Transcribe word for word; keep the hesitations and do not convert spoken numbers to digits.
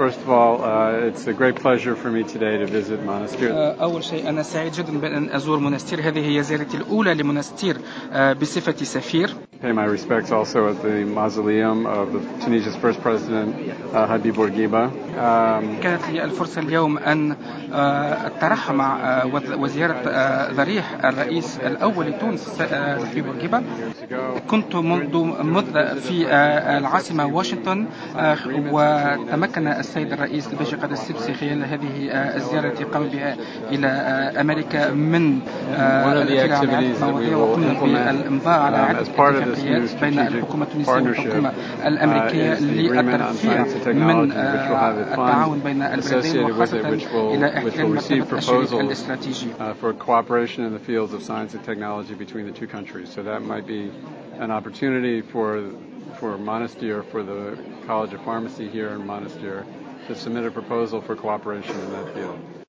first of all, uh, it's a great pleasure for me today to visit Monastir. أول شيء أنا سعيد جدا بأن أزور منستير. هذه هي زيارتي الأولى لمنستير بصفة سفير. Pay my respects also at the mausoleum of the Tunisia's first president, uh, Habib Bourguiba. Um, كانت لي الفرصة اليوم أن أترحم مع وزيارة ضريح الرئيس الأول لتونس حبيب بورقيبة. كنت منذ مدة في العاصمة واشنطن، وتمكن السيد الرئيس الباشا قادر السبسي خلال هذه الزيارة التي قام بها إلى أمريكا من الاطلاع على المواضيع، وقمنا بالإمضاء على عدة اتفاقيات بين الحكومة التونسية والحكومة الأمريكية للترفيع من التعاون بين البلدين، وخاصة إلى احتلال مرتبة الشريك الاستراتيجي. For cooperation in the fields of science and technology between the two countries. So that might be an opportunity for for Monastir, for the College of Pharmacy here in Monastir, to submit a proposal for cooperation in that field.